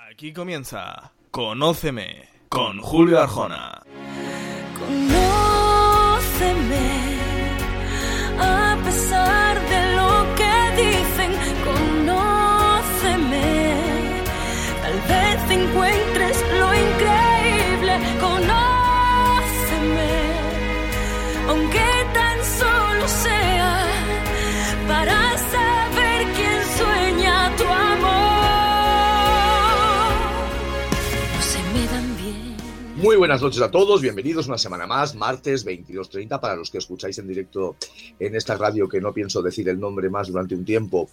Aquí comienza Conóceme con Julio Arjona. Conóceme, a pesar de lo que dicen. Conóceme, tal vez encuentres lo increíble. Conóceme, aunque tan solo sea para saber quién sueña tu amor. No se me dan bien. Muy buenas noches a todos, bienvenidos una semana más, martes 22:30, para los que escucháis en directo en esta radio que no pienso decir el nombre más durante un tiempo,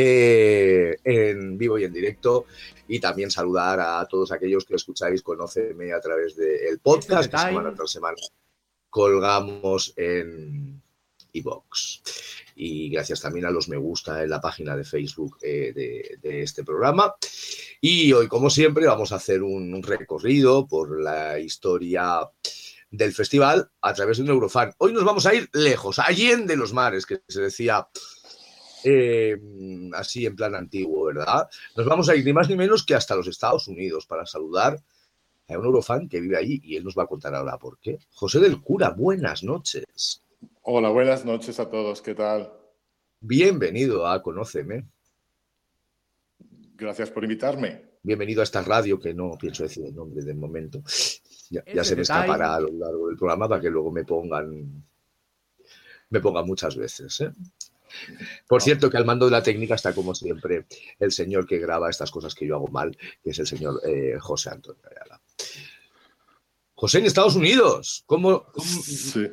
en vivo y en directo, y también saludar a todos aquellos que escucháis Conóceme a través del podcast que semana tras semana colgamos en iVoox. Y gracias también a los me gusta en la página de Facebook de este programa. Y hoy, como siempre, vamos a hacer un recorrido por la historia del festival a través de un Eurofan. Hoy nos vamos a ir lejos, allende los mares, que se decía así en plan antiguo, ¿verdad? Nos vamos a ir ni más ni menos que hasta los Estados Unidos para saludar a un Eurofan que vive allí y él nos va a contar ahora por qué. José del Cura, buenas noches. Hola, buenas noches a todos, ¿qué tal? Bienvenido a Conóceme. Gracias por invitarme. Bienvenido a esta radio, que no pienso decir el nombre de momento. Ya se me escapará a lo largo del programa para que luego me pongan muchas veces, ¿eh? Por cierto, que al mando de la técnica está, como siempre, el señor que graba estas cosas que yo hago mal, que es el señor José Antonio Ayala. José, en Estados Unidos, ¿cómo? Sí.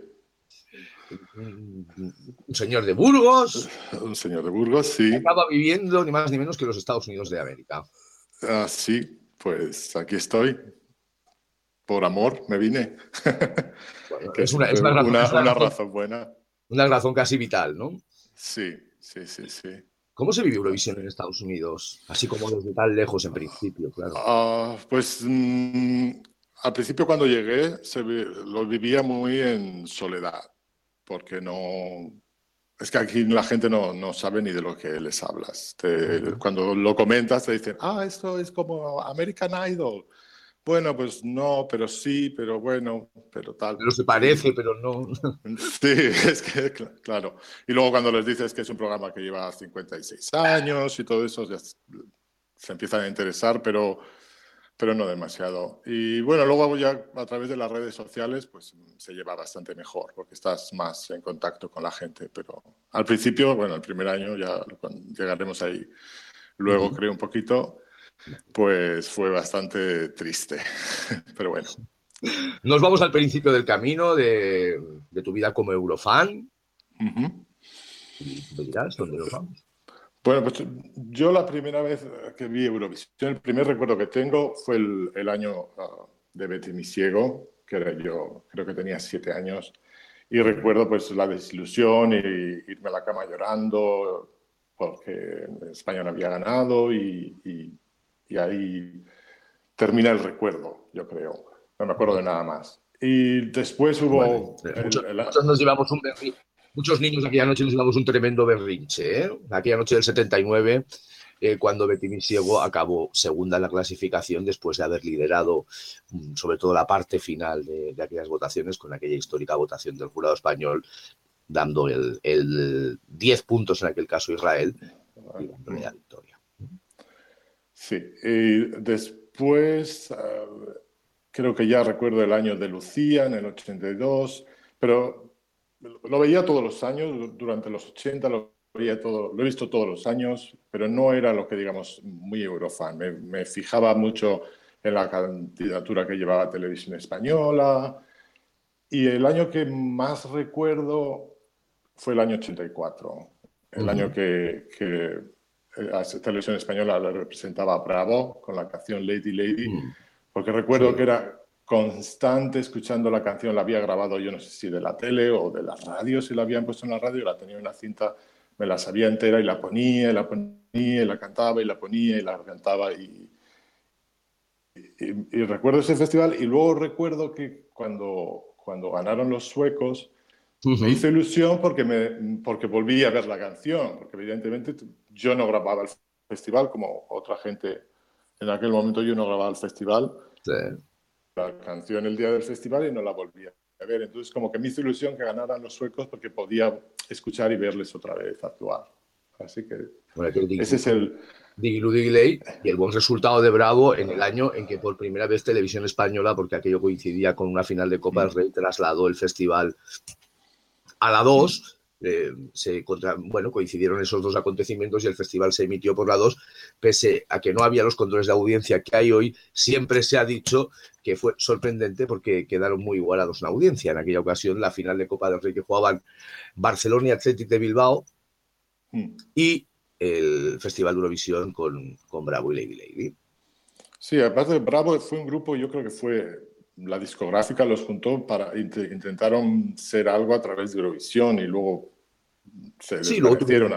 Un señor de Burgos. Un señor de Burgos, sí. Acaba viviendo ni más ni menos que los Estados Unidos de América. Sí, pues aquí estoy. Por amor me vine. Bueno, Que es una razón buena. Una razón casi vital, ¿no? Sí. ¿Cómo se vive Eurovisión en Estados Unidos? Así como desde tan lejos en principio, claro. Pues al principio cuando llegué lo vivía muy en soledad, porque es que aquí la gente no sabe ni de lo que les hablas. Cuando lo comentas te dicen, esto es como American Idol. Bueno, pues no, pero sí, pero bueno, pero tal. Pero se parece, pero no. Sí, es que, claro. Y luego cuando les dices que es un programa que lleva 56 años y todo eso, ya se empiezan a interesar, pero no demasiado. Y bueno, luego ya a través de las redes sociales pues se lleva bastante mejor, porque estás más en contacto con la gente. Pero al principio, bueno, el primer año, ya llegaremos ahí luego, creo, un poquito, pues fue bastante triste. Pero bueno. Nos vamos al principio del camino de tu vida como Eurofan. Y me dirás dónde nos vamos. Bueno, pues yo la primera vez que vi Eurovisión, el primer recuerdo que tengo fue el año de Betty mi ciego, que era yo, creo que tenía 7 años, y recuerdo pues la desilusión y irme a la cama llorando porque España no había ganado y ahí termina el recuerdo, yo creo. No me acuerdo de nada más. Y después hubo... Muchos niños aquella noche nos llevamos un tremendo berrinche, ¿eh? Aquella noche del 79, cuando Betty mi ciego acabó segunda en la clasificación después de haber liderado sobre todo la parte final de aquellas votaciones, con aquella histórica votación del jurado español, dando el 10 puntos en aquel caso a Israel y dándole la victoria. Sí, y después creo que ya recuerdo el año de Lucía, en el 82, pero... Lo veía todos los años, durante los 80 lo he visto todos los años, pero no era lo que digamos muy Eurofan. Me fijaba mucho en la candidatura que llevaba Televisión Española, y el año que más recuerdo fue el año 84, el año que Televisión Española le representaba a Bravo con la canción Lady Lady, porque recuerdo que era constante escuchando la canción. La había grabado, yo no sé si de la tele o de la radio, si la habían puesto en la radio, la tenía en una cinta, me la sabía entera y la ponía, y la cantaba, y la ponía, y la cantaba, y recuerdo ese festival. Y luego recuerdo que cuando ganaron los suecos, me hizo ilusión porque volví a ver la canción, porque evidentemente yo no grababa el festival como otra gente En aquel momento yo no grababa el festival, Sí. la canción el día del festival y no la volví a ver. Entonces como que me hizo ilusión que ganaran los suecos porque podía escuchar y verles otra vez actuar. Así que Bueno, que ese es el... Digilu Digilei, y el buen resultado de Bravo en el año en que por primera vez Televisión Española, porque aquello coincidía con una final de Copa del Rey, trasladó el festival a la 2. Coincidieron esos dos acontecimientos y el festival se emitió por la 2, pese a que no había los controles de audiencia que hay hoy. Siempre se ha dicho que fue sorprendente porque quedaron muy igualados en audiencia. En aquella ocasión, la final de Copa del Rey que jugaban Barcelona y Athletic de Bilbao y el Festival de Eurovisión con Bravo y Lady Lady. Sí, aparte de Bravo fue un grupo, yo creo que fue la discográfica los juntó para intentaron ser algo a través de Eurovisión y luego se desvanecieron.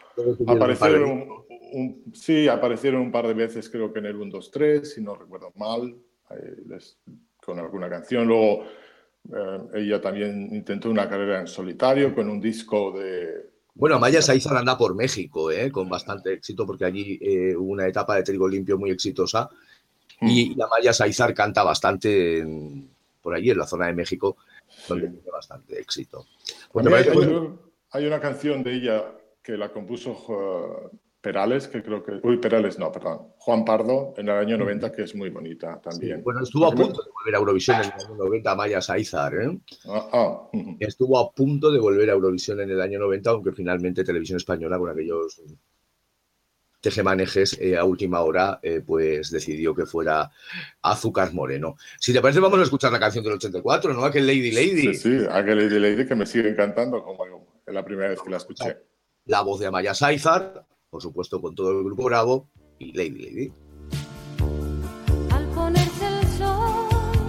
Aparecieron un par de veces, creo que en el 1, 2, 3, si no recuerdo mal, con alguna canción. Luego ella también intentó una carrera en solitario con un disco de... Bueno, Amaya Saizar anda por México, con bastante éxito, porque allí hubo una etapa de Trigo Limpio muy exitosa. Y Amaya Saizar canta bastante por allí, en la zona de México, donde tiene bastante éxito. Pues hay una canción de ella que la compuso Perales, que creo que... Juan Pardo, en el año 90, que es muy bonita también. Sí, bueno, estuvo a punto de volver a Eurovisión en el año 90, Amaya Saizar. Estuvo a punto de volver a Eurovisión en el año 90, aunque finalmente Televisión Española, con aquellos tejemanejes a última hora, pues decidió que fuera Azúcar Moreno. Si te parece, vamos a escuchar la canción del 84, ¿no? Aquel Lady Lady. Sí, aquel Lady Lady que me sigue encantando como es la primera vez que la escuché. La voz de Amaya Saizar, por supuesto con todo el grupo Bravo, y Lady Lady. Al ponerse el sol,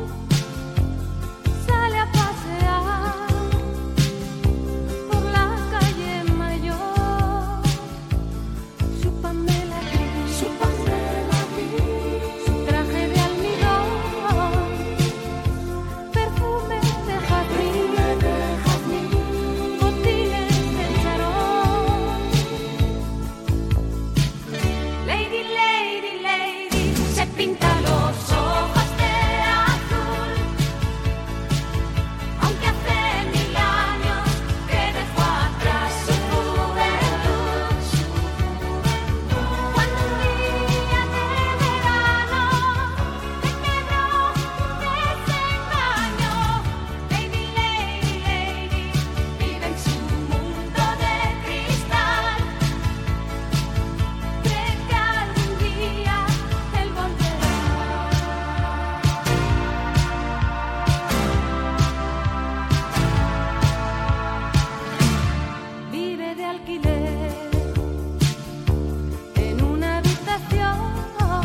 sale a pasear por la calle Mayor. Su Pamela gris, su traje de almidón, perfume de jazmín, botines de charol. Lady, lady, lady, se pinta los ojos de azul, aunque hace 1000 años que dejó atrás su juventud. Cuando un día de verano te quedó un desengaño, lady, lady, lady, vive en su mundo de cristal. Cree que algún día él volverá. Vive de alquiler en una habitación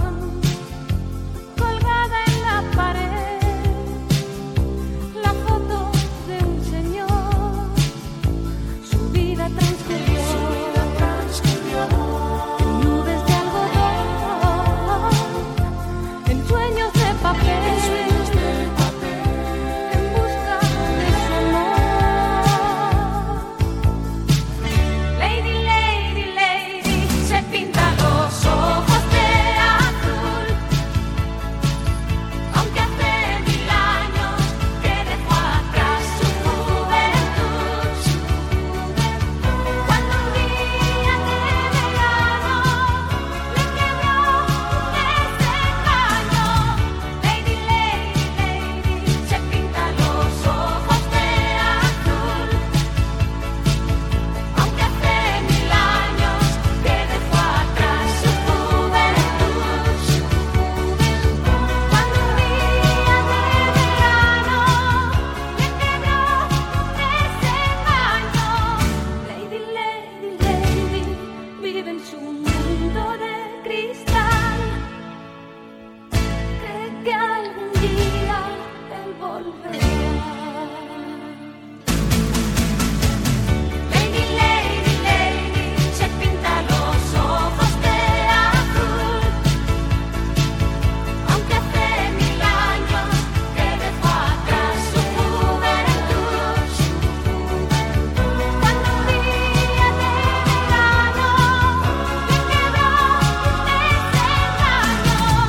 colgada en la pared, la foto de un señor. Su vida transcurrió en nubes de algodón, en sueños de papel, en busca de su amor. Lady, lady, lady, se pinta los ojos de azul, aunque hace 1000 años que dejó atrás su juventud. Cuando un día de verano le quedó un desengaño, lady, lady, lady, se pinta los ojos de azul, aunque hace 1000 años que dejó atrás su juventud. Cuando un día de verano le quedó un desengaño, lady, lady, lady, vive en su mundo de cristal. Cree que algún día él volverá. Lady, lady, lady, se pinta los ojos de azul, aunque hace 1000 años que dejó atrás su juventud. Cuando un día de verano le quedó un desengaño,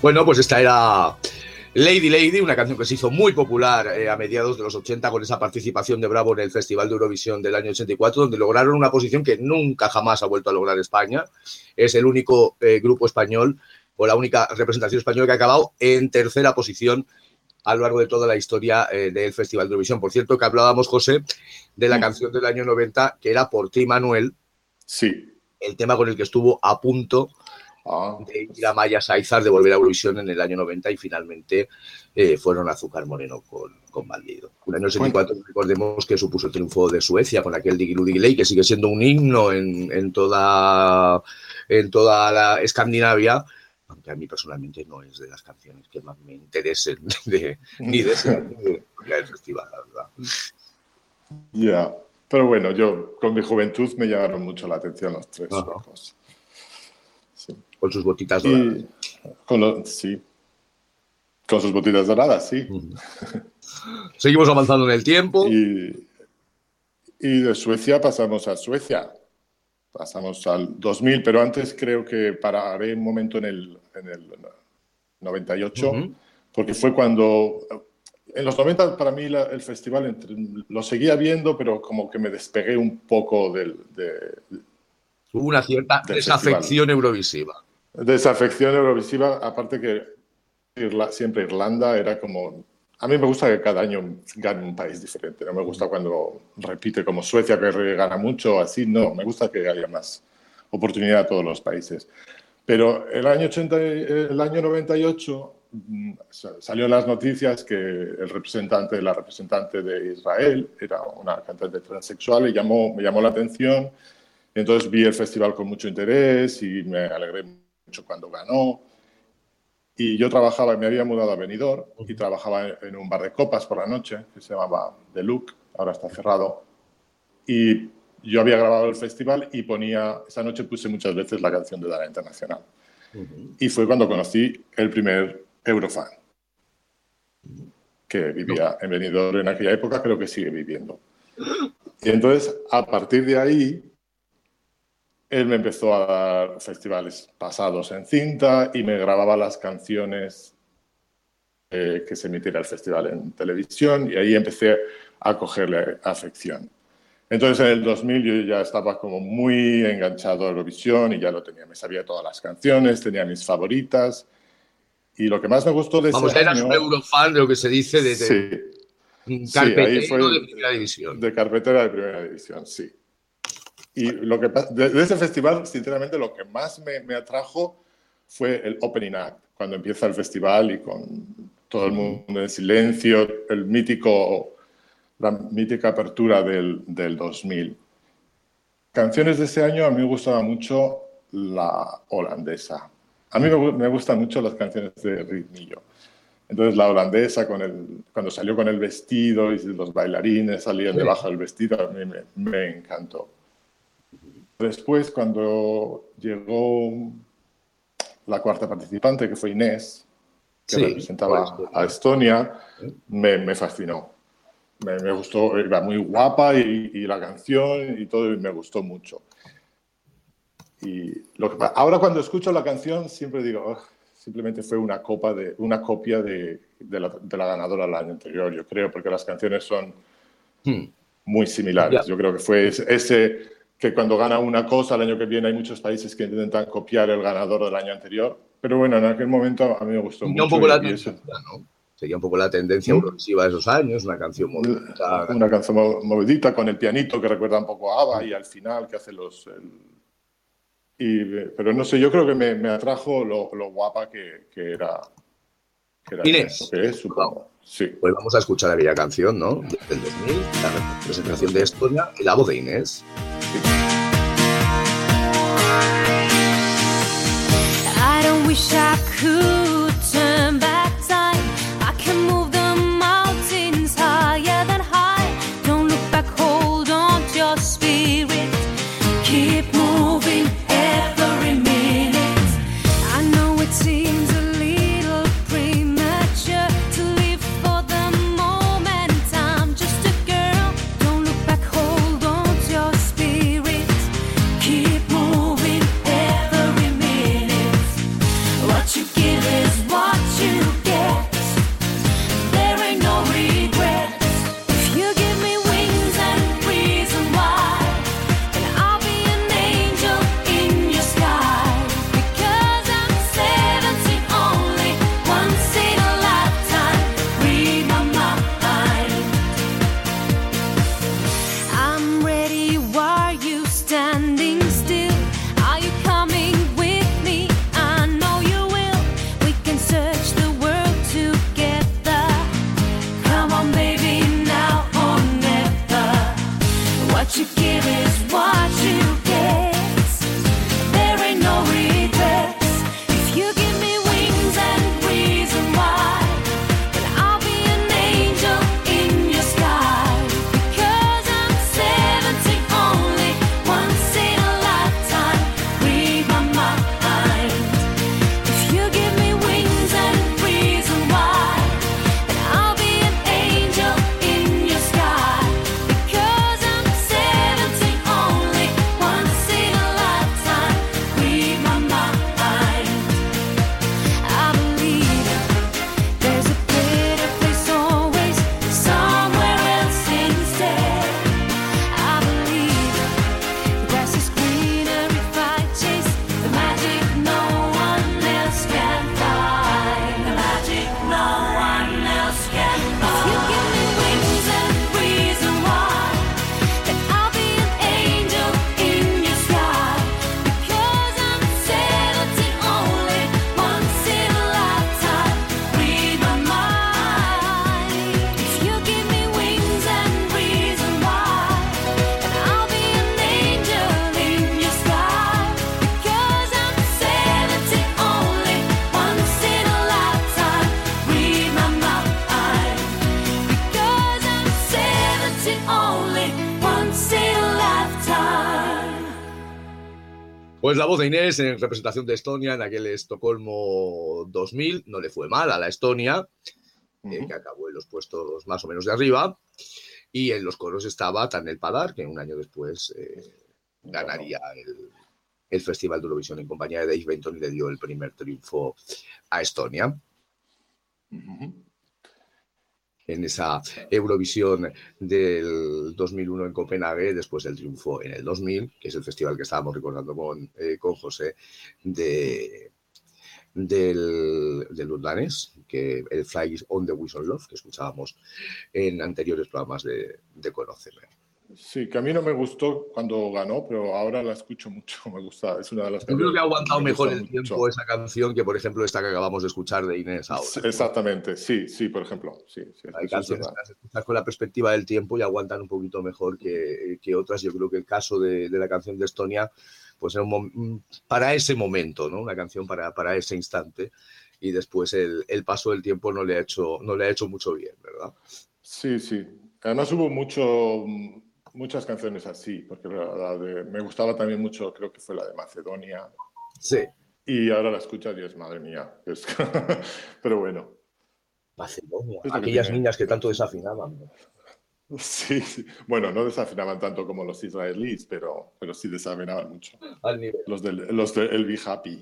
Bueno, pues esta era Lady Lady, una canción que se hizo muy popular a mediados de los 80 con esa participación de Bravo en el Festival de Eurovisión del año 84, donde lograron una posición que nunca jamás ha vuelto a lograr España. Es el único grupo español o la única representación española que ha acabado en tercera posición a lo largo de toda la historia del Festival de Eurovisión. Por cierto, que hablábamos, José, de la canción del año 90, que era Por ti, Manuel. Sí. El tema con el que estuvo a punto de ir a Maya Sáizar, de volver a Eurovisión en el año 90, y finalmente fueron a Azúcar Moreno con Bandido. Un año 84, recordemos que supuso el triunfo de Suecia con aquel Diggiloo Diggiley, que sigue siendo un himno en toda la Escandinavia, aunque a mí personalmente no es de las canciones que más me interesen ni de ese año del festival, la verdad. Ya, pero bueno, yo con mi juventud me llamaron mucho la atención los tres suecos. Sí. Con sus botitas doradas. Sí, con sus botitas doradas, sí. Seguimos avanzando en el tiempo. Y de Suecia pasamos a Suecia. Pasamos al 2000, pero antes creo que pararé un momento en el 98, porque fue cuando... En los 90 para mí el festival lo seguía viendo, pero como que me despegué un poco Hubo una cierta desafección eurovisiva. Desafección eurovisiva, aparte que siempre Irlanda era como... A mí me gusta que cada año gane un país diferente. No me gusta cuando repite como Suecia, que gana mucho, así. No, me gusta que haya más oportunidad a todos los países. Pero el año 98 salió en las noticias que la representante de Israel era una cantante transexual y me llamó la atención. Y entonces vi el festival con mucho interés y me alegré mucho cuando ganó. Y yo me había mudado a Benidorm y trabajaba en un bar de copas por la noche que se llamaba The Look, ahora está cerrado. Y yo había grabado el festival y esa noche puse muchas veces la canción de Dara Internacional. Y fue cuando conocí el primer Eurofan, que vivía en Benidorm en aquella época, creo que sigue viviendo. Y entonces, a partir de ahí, él me empezó a dar festivales pasados en cinta y me grababa las canciones que se emitiera el festival en televisión, y ahí empecé a cogerle afección. Entonces, en el 2000 yo ya estaba como muy enganchado a Eurovisión y ya lo tenía. Me sabía todas las canciones, tenía mis favoritas. Y lo que más me gustó de ese año... eras un eurofan de lo que se dice de carpetero de primera división. De carpetera de primera división, sí. Y de ese festival, sinceramente, lo que más me atrajo fue el opening act, cuando empieza el festival y con todo el mundo en silencio, la mítica apertura del 2000. Canciones de ese año, a mí me gustaba mucho la holandesa. A mí me gustan mucho las canciones de ritmillo. Entonces, la holandesa, cuando salió con el vestido y los bailarines salían debajo del vestido, a mí me encantó. Después, cuando llegó la cuarta participante, que fue Inés, que representaba a Estonia, me fascinó. Me gustó, era muy guapa y la canción y todo, y me gustó mucho. Y ahora cuando escucho la canción siempre digo, simplemente fue una copia de la ganadora del año anterior, yo creo, porque las canciones son muy similares. Yo creo que fue ese que cuando gana una cosa, el año que viene hay muchos países que intentan copiar el ganador del año anterior. Pero bueno, en aquel momento a mí me gustó mucho. Un poco la tendencia, ¿no? Sería un poco la tendencia eurovisiva de esos años, una canción movidita. Una canción movidita con el pianito que recuerda un poco a ABBA y al final que hace pero no sé, yo creo que me atrajo lo guapa que era Inés. Que es, supongo. Sí. Pues vamos a escuchar aquella canción, ¿no? Del 2000, la representación de Estonia y la voz de Inés. I don't wish I could turn back time. I can move the mountains higher than high. Don't look back, hold on to your spirit. Keep moving every minute. I know it seems a little premature to live for the moment. I'm just a girl. Don't look back, hold on to your spirit. Keep moving every minute. What you give it Pues la voz de Inés en representación de Estonia en aquel Estocolmo 2000. No le fue mal a la Estonia, que acabó en los puestos más o menos de arriba. Y en los coros estaba Tanel Padar, que un año después ganaría el Festival de Eurovisión en compañía de Dave Benton y le dio el primer triunfo a Estonia. En esa Eurovisión del 2001 en Copenhague, después del triunfo en el 2000, que es el festival que estábamos recordando con José, del danés, que el Fly on the Wings of Love, que escuchábamos en anteriores programas de Conóceme. Sí, que a mí no me gustó cuando ganó, pero ahora la escucho mucho, me gusta, es una de las canciones. Yo creo que ha aguantado mejor el tiempo esa canción que, por ejemplo, esta que acabamos de escuchar de Inés ahora. Sí, exactamente, sí, por ejemplo. Sí, hay canciones que las escuchas con la perspectiva del tiempo y aguantan un poquito mejor que otras. Yo creo que el caso de la canción de Estonia, pues era para ese momento, ¿no? Una canción para ese instante, y después el paso del tiempo no le ha hecho mucho bien, ¿verdad? Sí. Además hubo muchas canciones así, porque me gustaba también mucho, creo que fue la de Macedonia. Sí. Y ahora la escuchas y es, madre mía. Pero bueno. Macedonia. Aquellas niñas que tanto desafinaban, ¿no? Sí. Bueno, no desafinaban tanto como los israelíes, pero sí desafinaban mucho. Al nivel. Los del Be Happy.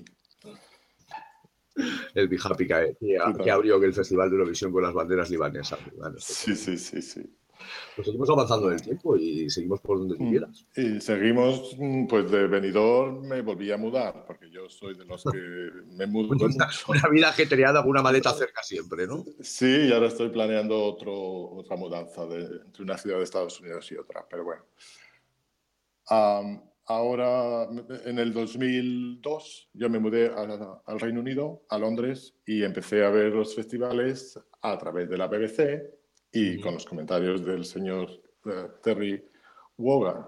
El Be Happy que abrió el Festival de Eurovisión con las banderas libanesas. Sí. Pues seguimos avanzando en el tiempo y seguimos por donde tú quieras. Y seguimos, pues de Benidorm me volví a mudar, porque yo soy de los que me mudo mucho. Una vida ajetreada con una maleta cerca siempre, ¿no? Sí, y ahora estoy planeando otra mudanza entre una ciudad de Estados Unidos y otra, pero bueno. Ahora, en el 2002, yo me mudé al Reino Unido, a Londres, y empecé a ver los festivales a través de la BBC y con los comentarios del señor Terry Wogan.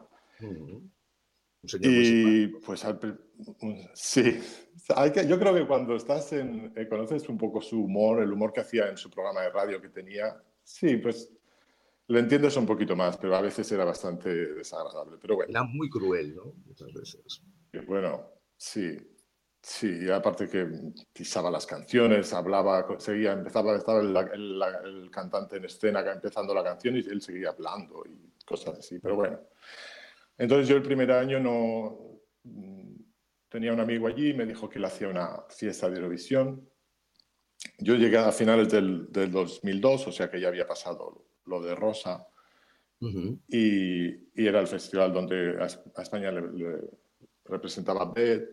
Y pues sí, yo creo que cuando estás conoces un poco su humor, el humor que hacía en su programa de radio que tenía, sí, pues lo entiendes un poquito más, pero a veces era bastante desagradable. Pero bueno. Era muy cruel, ¿no? Muchas veces. Bueno, sí, y aparte que pisaba las canciones, estaba el cantante en escena empezando la canción y él seguía hablando y cosas así, pero bueno. Entonces yo el primer año tenía un amigo allí y me dijo que él hacía una fiesta de Eurovisión. Yo llegué a finales del 2002, o sea que ya había pasado lo de Rosa, y era el festival donde a España le representaba Beth.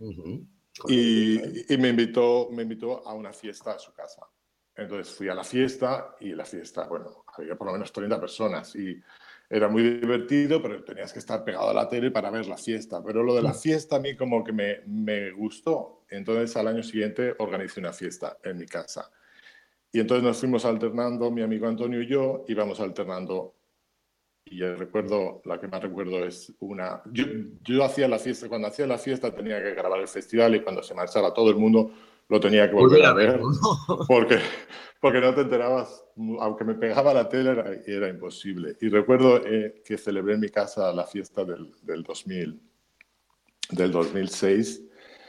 Y me invitó a una fiesta a su casa. Entonces fui a la fiesta y bueno, había por lo menos 30 personas y era muy divertido, pero tenías que estar pegado a la tele para ver la fiesta. Pero lo de la fiesta a mí como que me gustó. Entonces al año siguiente organicé una fiesta en mi casa. Y entonces nos fuimos alternando, mi amigo Antonio y yo íbamos alternando. Y la que más recuerdo es una... Yo hacía la fiesta, cuando hacía la fiesta tenía que grabar el festival y cuando se marchaba todo el mundo lo tenía que volver a ver, porque no te enterabas, aunque me pegaba la tele era imposible. Y recuerdo que celebré en mi casa la fiesta del 2006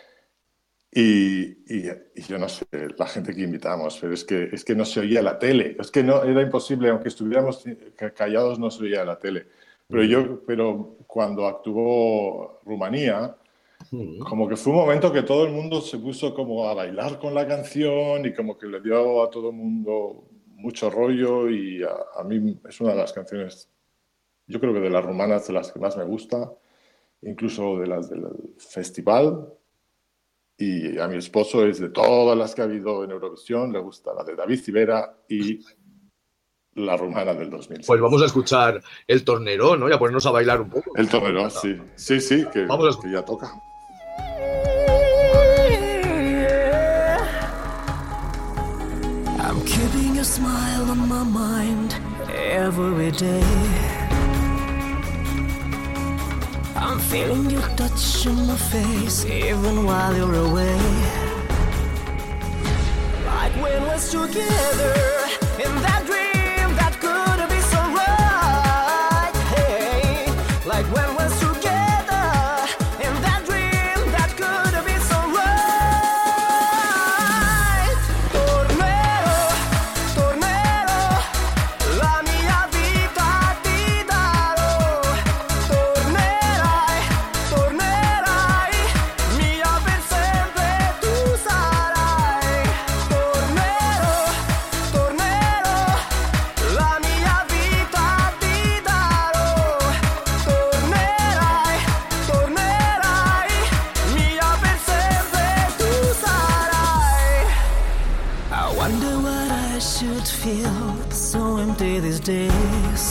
y yo no sé, la gente que invitamos, pero es que no se oía la tele, es que no, era imposible, aunque estuviéramos callados no se oía la tele. Pero cuando actuó Rumanía, como que fue un momento que todo el mundo se puso como a bailar con la canción y como que le dio a todo el mundo mucho rollo y a mí es una de las canciones, yo creo que de las rumanas, de las que más me gusta, incluso de las del festival. Y a mi esposo es de todas las que ha habido en Eurovisión, le gusta la de David Civera y la rumana del 2006. Pues vamos a escuchar el tornero, ¿no? Y a ponernos a bailar un poco. El tornero, sí, que ya toca. I'm keeping a smile on my mind every day. I'm feeling your touch on my face even while you're away. Like when we're together in that dream that could be so right. Hey, like when we're together in that dream I should feel so empty these days.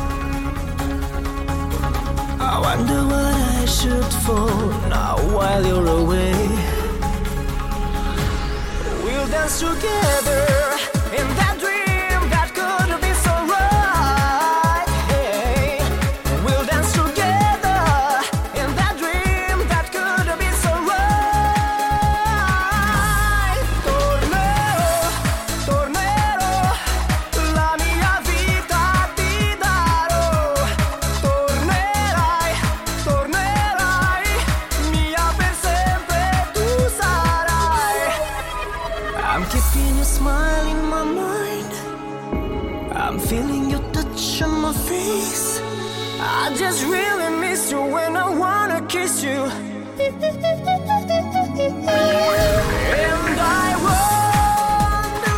I wonder what I should fall now while you're away. We'll dance together in that dream that could be so right. Hey, we'll dance together in that dream that could be so right. Tornerò, tornerò, la mia vita ti darò. Tornerai, tornerai, mia per sempre tu sarai. I'm keeping your smile in my mind. I'm feeling your touch on my face. I just really miss you when I wanna kiss you. And I wonder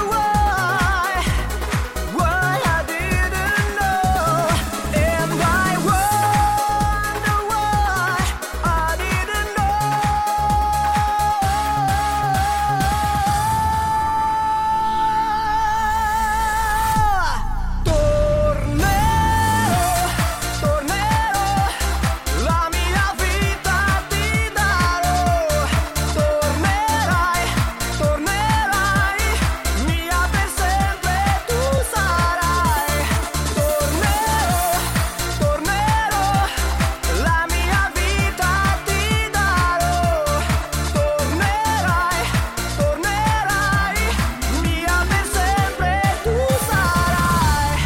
why I didn't know. And I wonder why I didn't know. Tornerò, tornerò, la mia vita ti darò. Tornerai, tornerai, mia per sempre tu sarai. Tornerò, tornerò, la mia vita ti darò. Tornerai, tornerai, mia per sempre tu sarai.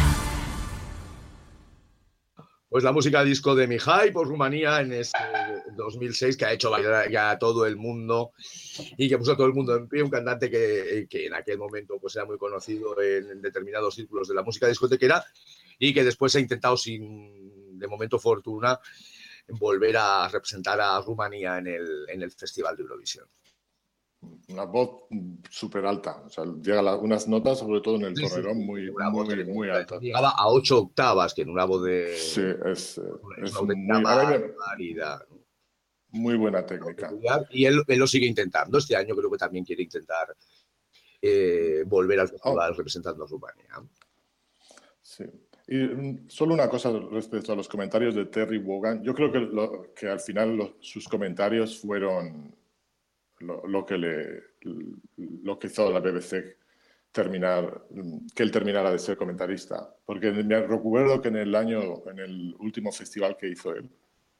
Pues la música disco de Mihai por Rumanía en este 2006, que ha hecho bailar ya a todo el mundo y que puso a todo el mundo en pie, un cantante que en aquel momento pues era muy conocido en determinados círculos de la música discotequera y que después ha intentado, sin de momento fortuna, volver a representar a Rumanía en el Festival de Eurovisión. Una voz súper alta, o sea, llega a unas notas, sobre todo en el Sí, sí, tornerón, sí, muy, una voz muy, muy alta. llegaba a 8 octavas, que en una voz de... Sí, es una muy, auténtica a mí barbaridad, ¿no? muy buena técnica. Y él lo sigue intentando. Este año creo que también quiere intentar volver al festival representando a Rumanía. Sí. Y solo una cosa respecto a los comentarios de Terry Wogan. Yo creo que al final sus comentarios fueron lo que hizo a la BBC que él terminara de ser comentarista. Porque me recuerdo que en el último festival que hizo él,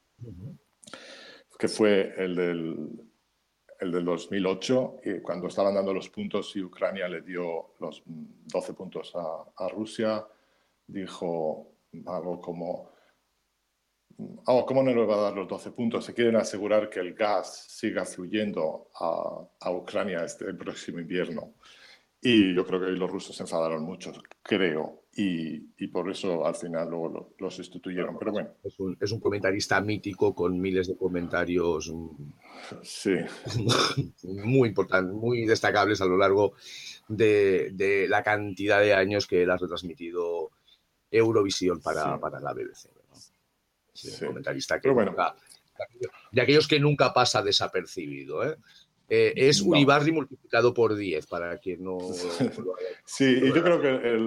que fue el del 2008, y cuando estaban dando los puntos y Ucrania le dio los 12 puntos a Rusia, dijo algo como: ¿cómo no le va a dar los 12 puntos? Se quieren asegurar que el gas siga fluyendo a Ucrania el próximo invierno. Y yo creo que los rusos se enfadaron mucho, creo, y por eso al final luego lo sustituyeron. Pero bueno. Es un comentarista mítico con miles de comentarios sí. muy importantes, muy destacables a lo largo de la cantidad de años que él ha retransmitido Eurovisión para la BBC, ¿no? Sí, un comentarista que nunca, de aquellos que nunca pasa desapercibido, ¿eh? Es Uribarri multiplicado por 10, para quien no lo haya. Sí, y yo creo que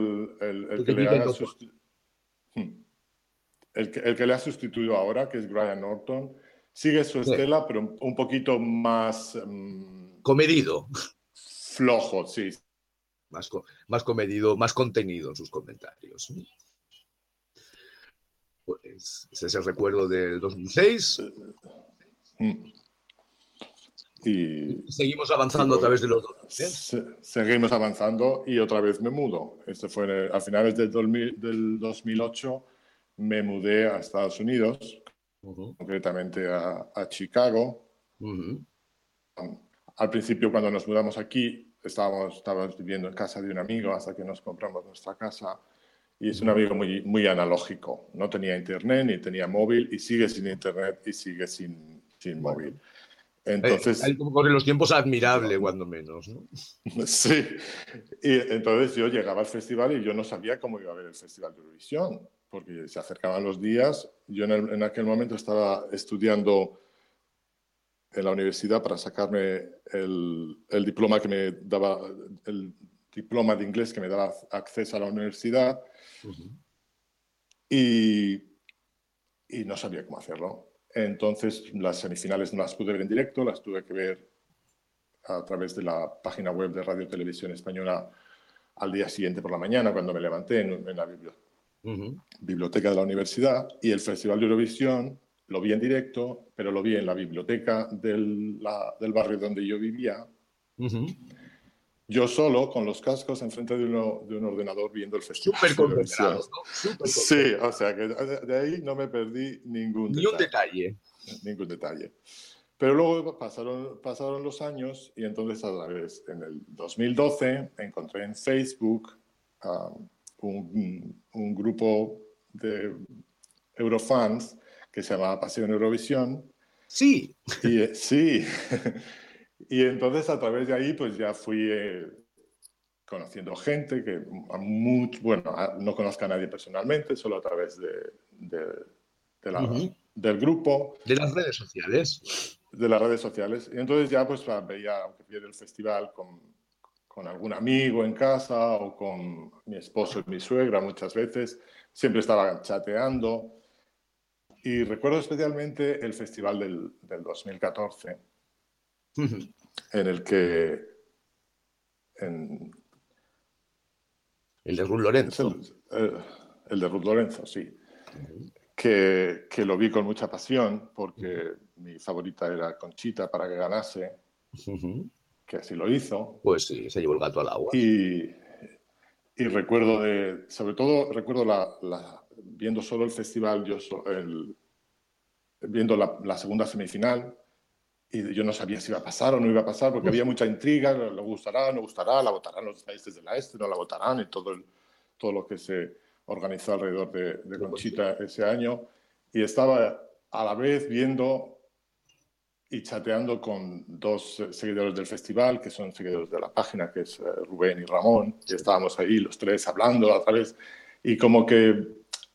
el que le ha sustituido ahora, que es Graham Norton, sigue su estela, pero un poquito más... comedido. Flojo, sí. Más comedido, más contenido en sus comentarios. Pues ese es el recuerdo del 2006. Y seguimos avanzando a través de los 2000. Seguimos avanzando y otra vez me mudo. Fue a finales del 2008, me mudé a Estados Unidos, concretamente a Chicago. Al principio, cuando nos mudamos aquí, estábamos viviendo en casa de un amigo hasta que nos compramos nuestra casa. Y es un amigo muy, muy analógico. No tenía internet ni tenía móvil y sigue sin internet y sigue sin móvil. Entonces, corren los tiempos admirable, cuando menos, ¿no? Sí. Y entonces yo llegaba al festival y yo no sabía cómo iba a ver el Festival de Eurovisión, porque se acercaban los días. Yo en aquel momento estaba estudiando en la universidad para sacarme el diploma que me daba diploma de inglés que me daba acceso a la universidad. Y no sabía cómo hacerlo. Entonces, las semifinales no las pude ver en directo, las tuve que ver a través de la página web de Radio Televisión Española al día siguiente por la mañana, cuando me levanté en la biblioteca de la universidad. Y el Festival de Eurovisión lo vi en directo, pero lo vi en la biblioteca del barrio donde yo vivía. Yo solo, con los cascos enfrente de un ordenador viendo el Festival de Eurovisión. Sí, o sea que de ahí no me perdí ningún detalle. Ningún detalle. Pero luego pasaron los años y entonces en el 2012 encontré en Facebook un grupo de Eurofans que se llamaba Pasión Eurovisión. Sí. Sí. Y entonces a través de ahí pues ya fui conociendo gente que no conozco a nadie personalmente, solo a través del grupo. De las redes sociales. De las redes sociales. Y entonces ya pues veía, aunque fui del festival con algún amigo en casa o con mi esposo y mi suegra muchas veces, siempre estaba chateando. Y recuerdo especialmente el festival del 2014, en el que... El de Ruth Lorenzo. El de Ruth Lorenzo, sí. Que lo vi con mucha pasión, porque mi favorita era Conchita para que ganase, que así lo hizo. Pues sí, se llevó el gato al agua. Y recuerdo sobre todo recuerdo viendo solo el festival, viendo la segunda semifinal, y yo no sabía si iba a pasar o no iba a pasar, porque había mucha intriga, le gustará, no gustará, la votarán los países de la Este, no la votarán, y todo lo que se organizó alrededor de Conchita ese año. Y estaba a la vez viendo y chateando con dos seguidores del festival, que son seguidores de la página, que es Rubén y Ramón, y estábamos ahí los tres hablando a través, y como que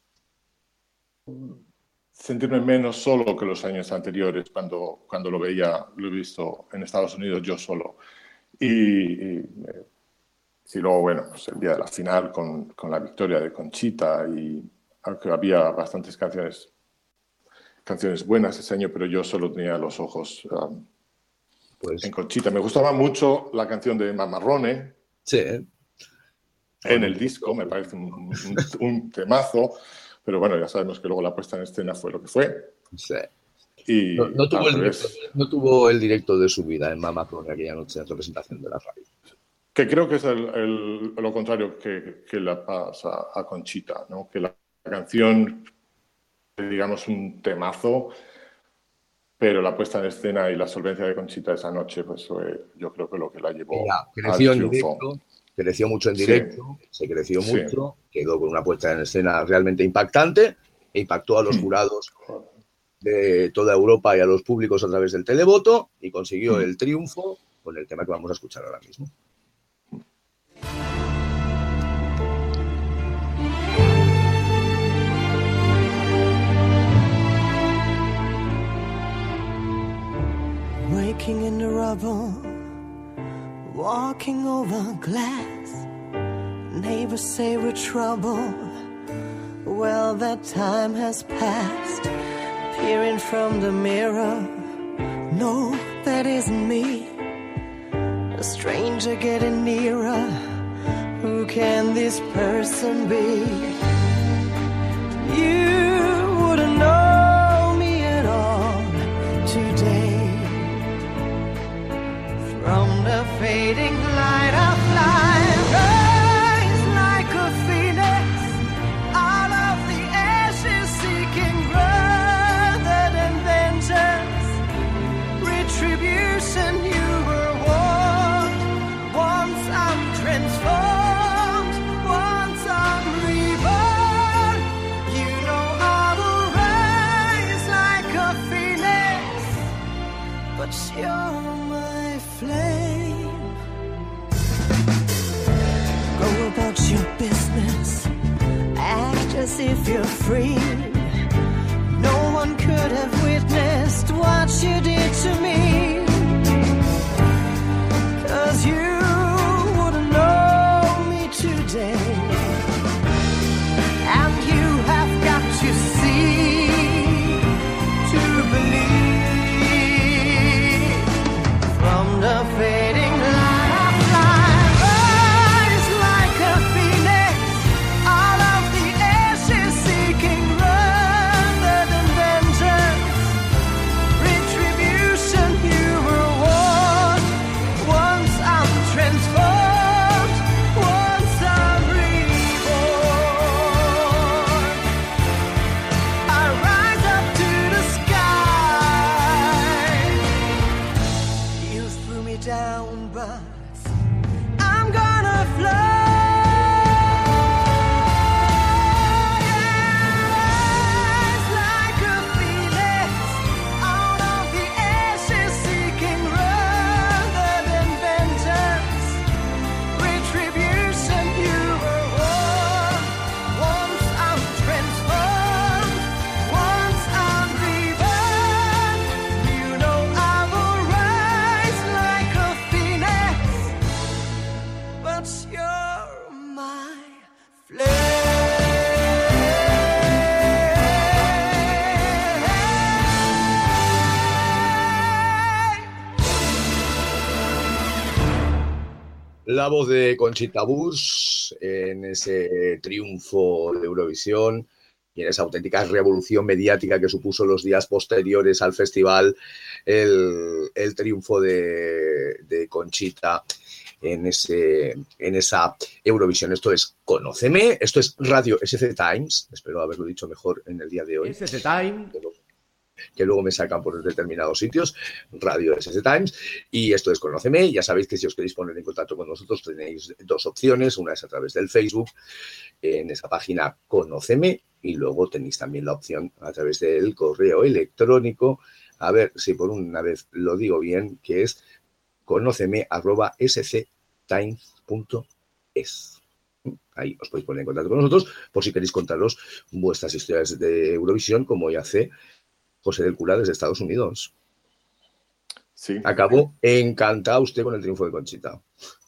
sentirme menos solo que los años anteriores, cuando lo he visto en Estados Unidos yo solo. Y luego, bueno, pues el día de la final con la victoria de Conchita, y aunque había bastantes canciones buenas ese año, pero yo solo tenía los ojos en Conchita. Me gustaba mucho la canción de Mamarrone. Sí. En el disco, me parece un temazo. Pero bueno, ya sabemos que luego la puesta en escena fue lo que fue. Sí. Y no tuvo el directo de su vida en Mamarrone aquella noche en representación de la radio. Que creo que es lo contrario que le pasa a Conchita, ¿no? Que la canción, digamos, un temazo, pero la puesta en escena y la solvencia de Conchita esa noche, pues yo creo que lo que la llevó al triunfo. Creció mucho en directo, se creció mucho, quedó con una puesta en escena realmente impactante e impactó a los jurados de toda Europa y a los públicos a través del televoto y consiguió el triunfo con el tema que vamos a escuchar ahora mismo. Waking in the rubble, walking over glass. Neighbors say we're trouble. Well, that time has passed. Peering from the mirror, no, that isn't me. A stranger getting nearer. Who can this person be? You wouldn't know me at all today. From the fading light of life, rise like a phoenix out of the ashes, seeking rather than vengeance, retribution. You were warned. Once I'm transformed, once I'm reborn. You know I will rise like a phoenix, but you're my flame. Go about your business, act as if you're free. No one could have witnessed what you did to me, 'cause you wouldn't know la voz de Conchita Wurst en ese triunfo de Eurovisión y en esa auténtica revolución mediática que supuso los días posteriores al festival el triunfo de Conchita en esa Eurovisión. Esto es Conóceme, esto es Radio SC Times, espero haberlo dicho mejor en el día de hoy. SC Time. Que luego me sacan por determinados sitios, Radio SC Times, y esto es Conóceme. Ya sabéis que si os queréis poner en contacto con nosotros tenéis dos opciones, una es a través del Facebook, en esa página Conóceme, y luego tenéis también la opción a través del correo electrónico, a ver si por una vez lo digo bien, que es conoceme@sctimes.es. Ahí os podéis poner en contacto con nosotros por si queréis contaros vuestras historias de Eurovisión, como ya hace José del Cura desde Estados Unidos. Sí. Acabó encantado usted con el triunfo de Conchita.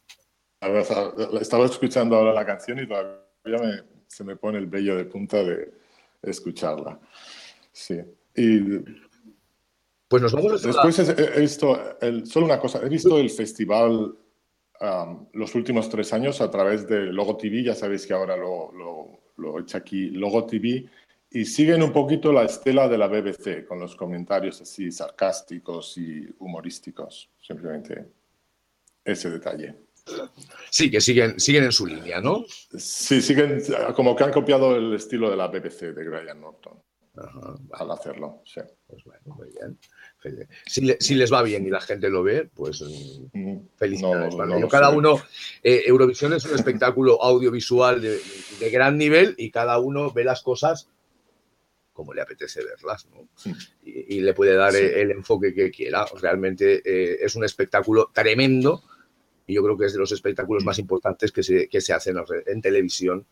Estaba escuchando ahora la canción y todavía se me pone el vello de punta de escucharla. Sí. Y pues nos vamos a después he visto, solo una cosa, he visto el festival los últimos 3 años a través de Logo TV. Ya sabéis que ahora lo he hecho aquí, Logo TV. Y siguen un poquito la estela de la BBC, con los comentarios así sarcásticos y humorísticos. Simplemente ese detalle. Sí, que siguen en su línea, ¿no? Sí, siguen como que han copiado el estilo de la BBC de Graham Norton. Ajá, al hacerlo, sí. Pues bueno, muy bien. Si les va bien y la gente lo ve, pues felicidades. Cada uno, Eurovisión es un espectáculo audiovisual de gran nivel y cada uno ve las cosas como le apetece verlas, ¿no? Y le puede dar el enfoque que quiera. Realmente es un espectáculo tremendo y yo creo que es de los espectáculos más importantes que se hacen en televisión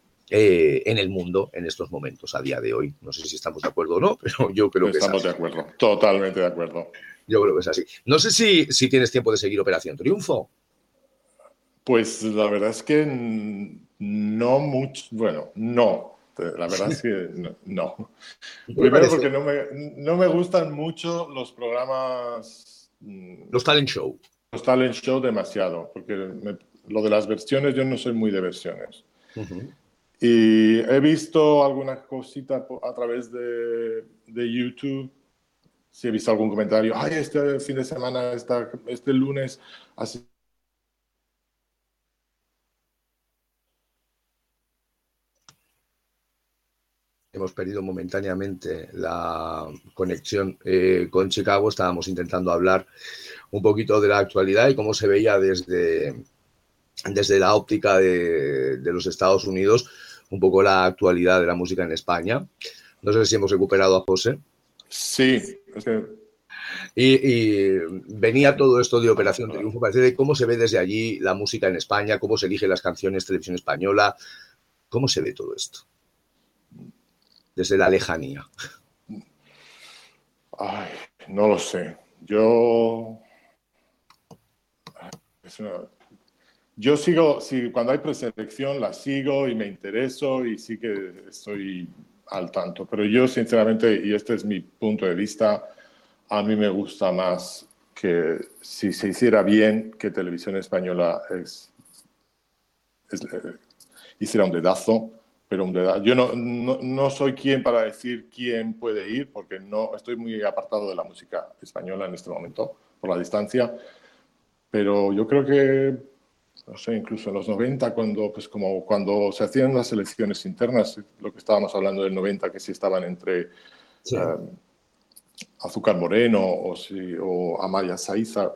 en el mundo en estos momentos, a día de hoy. No sé si estamos de acuerdo o no, pero yo creo que estamos de acuerdo, totalmente de acuerdo. Yo creo que es así. No sé si tienes tiempo de seguir Operación Triunfo. Pues la verdad es que no mucho, bueno, no. La verdad es que no. Primero porque no me gustan mucho los programas... Los talent show. Los talent show demasiado, porque lo de las versiones, yo no soy muy de versiones. Y he visto alguna cosita a través de YouTube. Si he visto algún comentario, ay, este fin de semana, este lunes, así. Hemos perdido momentáneamente la conexión con Chicago. Estábamos intentando hablar un poquito de la actualidad y cómo se veía desde la óptica de los Estados Unidos un poco la actualidad de la música en España. No sé si hemos recuperado a José. Sí. Es que... y venía todo esto de Operación Triunfo, parece de cómo se ve desde allí la música en España, cómo se eligen las canciones, televisión española, cómo se ve todo esto desde la lejanía. Ay, no lo sé. Yo sigo, cuando hay preselección la sigo y me intereso y sí que estoy al tanto. Pero yo, sinceramente, y este es mi punto de vista, a mí me gusta más que si se hiciera bien, que Televisión Española hiciera un dedazo, pero un dedazo. Yo no soy quien para decir quién puede ir, porque no estoy muy apartado de la música española en este momento, por la distancia. Pero yo creo que, no sé, incluso en los 90, cuando se hacían las elecciones internas, lo que estábamos hablando del 90, que si estaban entre Azúcar Moreno o Amaya Saiza.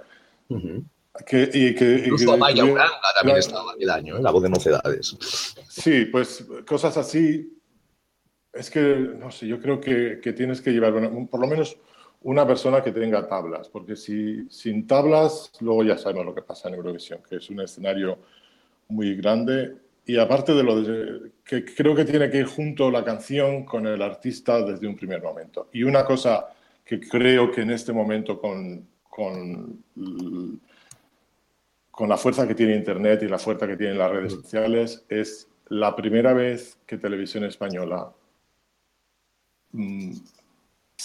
Incluso Amaya Uranga también estaba aquel año, La Voz de Mocedades. Sí, pues cosas así. Es que, no sé, yo creo que tienes que llevar, por lo menos una persona que tenga tablas, porque sin tablas, luego ya sabemos lo que pasa en Eurovisión, que es un escenario muy grande. Y aparte de que creo que tiene que ir junto la canción con el artista desde un primer momento. Y una cosa que creo que en este momento con la fuerza que tiene Internet y la fuerza que tienen las redes sociales, es la primera vez que Televisión Española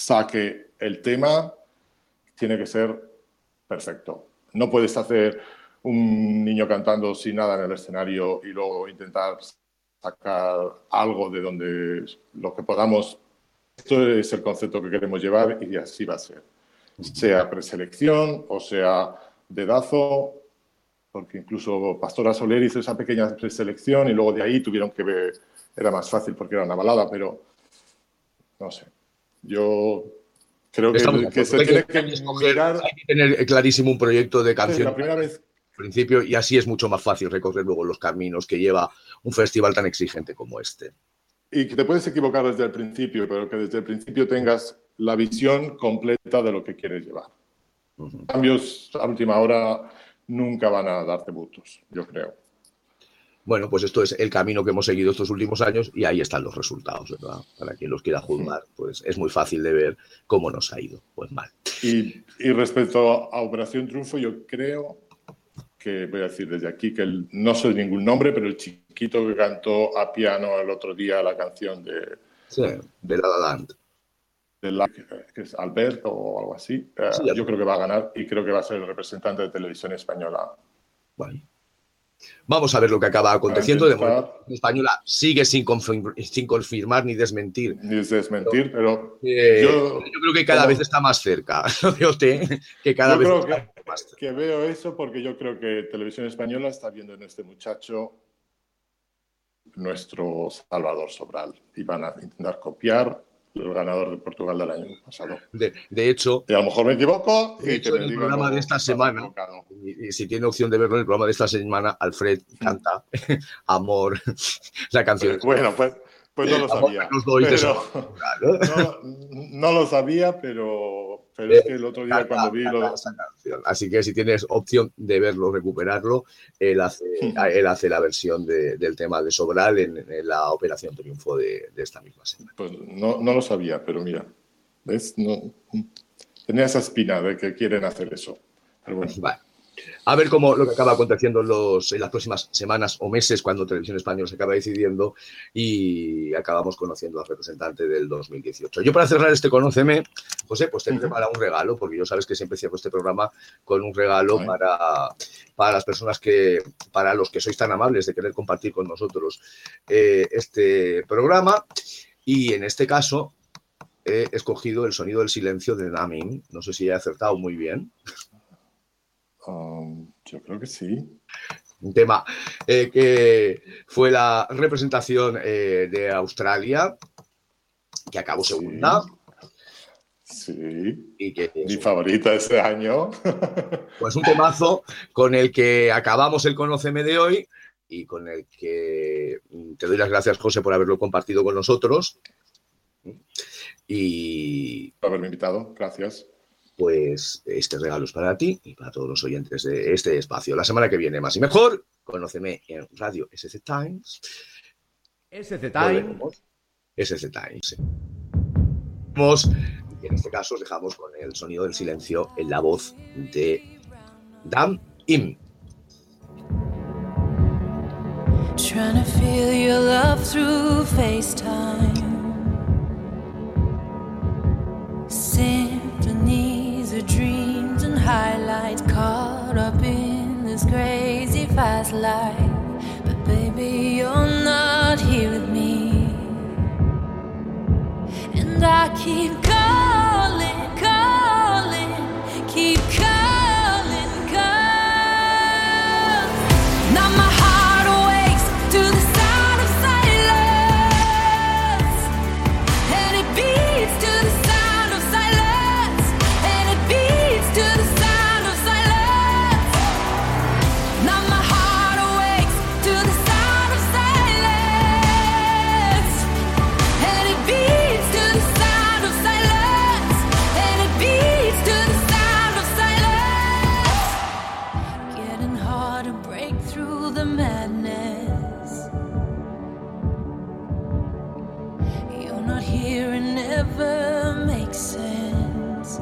saque el tema, tiene que ser perfecto. No puedes hacer un niño cantando sin nada en el escenario y luego intentar sacar algo de donde lo que podamos. Esto es el concepto que queremos llevar y así va a ser. Sea preselección o sea dedazo, porque incluso Pastora Soler hizo esa pequeña preselección y luego de ahí tuvieron que ver, era más fácil porque era una balada, pero no sé. Yo creo que se tiene que mirar. Hay que tener clarísimo un proyecto de canción. La primera vez. Principio, y así es mucho más fácil recorrer luego los caminos que lleva un festival tan exigente como este. Y que te puedes equivocar desde el principio, pero que desde el principio tengas la visión completa de lo que quieres llevar. Cambios a última hora nunca van a darte bultos, yo creo. Bueno, pues esto es el camino que hemos seguido estos últimos años y ahí están los resultados, ¿verdad? Para quien los quiera juzgar, pues es muy fácil de ver cómo nos ha ido. Pues mal. Y respecto a Operación Triunfo, yo creo que voy a decir desde aquí que no sé ningún nombre, pero el chiquito que cantó a piano el otro día la canción de La La Land, que es Alberto o algo así, yo creo que va a ganar y creo que va a ser el representante de Televisión Española. Bueno. Vamos a ver lo que acaba aconteciendo. De momento, la española sigue sin confirmar ni desmentir. Pero yo creo que cada vez está más cerca. Que cada vez está más cerca. Que veo eso porque yo creo que Televisión Española está viendo en este muchacho nuestro Salvador Sobral y van a intentar copiar el ganador de Portugal del año pasado. De hecho, y a lo mejor me equivoco. De hecho, en el programa de esta semana, y si tiene opción de verlo, en el programa de esta semana, Alfred canta Amor, la canción. Bueno, pues no lo sabía. No lo sabía, pero es que el otro día cuando vi esa canción. Así que si tienes opción de verlo, recuperarlo, él hace la versión del tema de Sobral en la Operación Triunfo de esta misma semana. Pues no lo sabía, pero mira, ¿ves? Tenía esa espina de que quieren hacer eso. Pero bueno. Vale. A ver cómo lo que acaba aconteciendo en las próximas semanas o meses cuando Televisión Española se acaba decidiendo y acabamos conociendo al representante del 2018. Yo para cerrar este Conóceme, José, pues te preparo un regalo, porque yo sabes que siempre cierro este programa con un regalo para las personas para los que sois tan amables de querer compartir con nosotros este programa. Y en este caso he escogido El sonido del silencio de Namin. No sé si he acertado muy bien. Yo creo que sí. Un tema que fue la representación de Australia, que acabó segunda. Sí. Y que mi favorita este año. Pues un temazo con el que acabamos el Conóceme de hoy y con el que te doy las gracias, José, por haberlo compartido con nosotros. Y por haberme invitado, gracias. Pues este regalo es para ti y para todos los oyentes de este espacio. La semana que viene, más y mejor, Conóceme en Radio SC Times. SC Times. SC Times. Y en este caso os dejamos con el sonido del silencio en la voz de Dan Im. Trying to feel your love through FaceTime. Symphonies of dreams and highlights caught up in this crazy fast life. But baby, you're not here with me. And I keep calling, keep calling, 'cause now my heart awakes to the sound of silence, and it beats to the sound of silence, and it beats to the sound of silence. Now my heart awakes to the sound of silence, and it beats to the sound of silence, and it beats to the sound of silence. Getting hard to break through the madness. You're not here and never makes sense.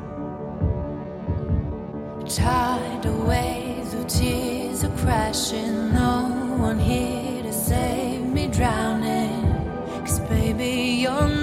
Tidal waves of tears are crashing. No one here to save me drowning. 'Cause baby, you're